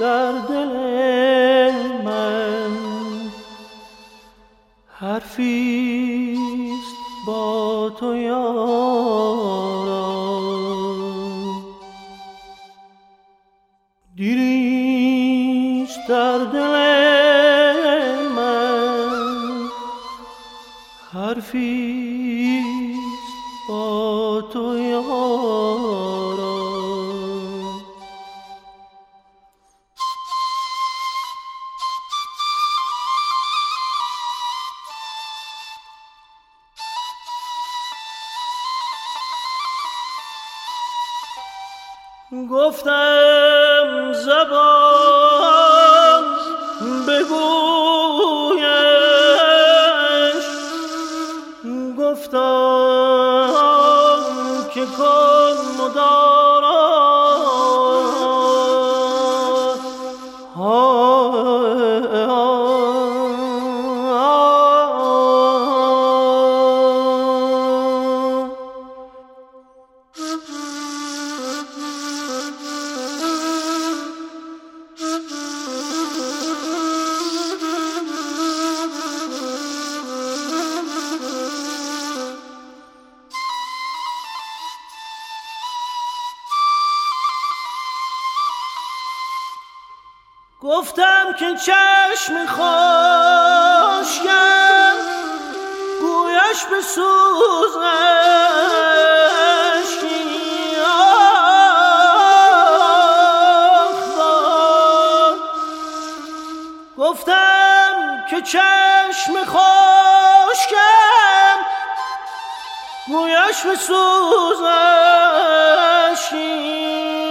در دل من حرفیست با تو یارا، دیریست در دل من حرفیست با تو یارا. گفتم زبان بگویش، گفتم که کن مدارا، گفتم که چشم خشکم گویش به سوز اشکی، گفتم که چشم خشکم گویش به سوز اشکی،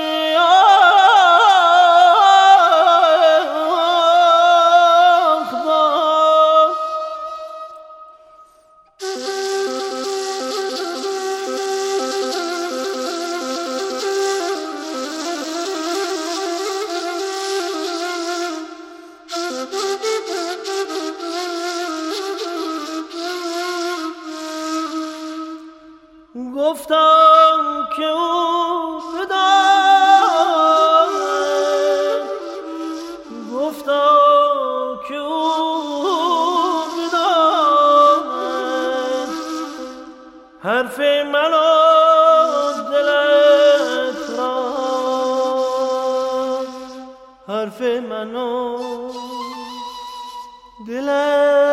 گفتم که او بداند، گفتم که او بداند حرف من و دلت را، حرف من و دلت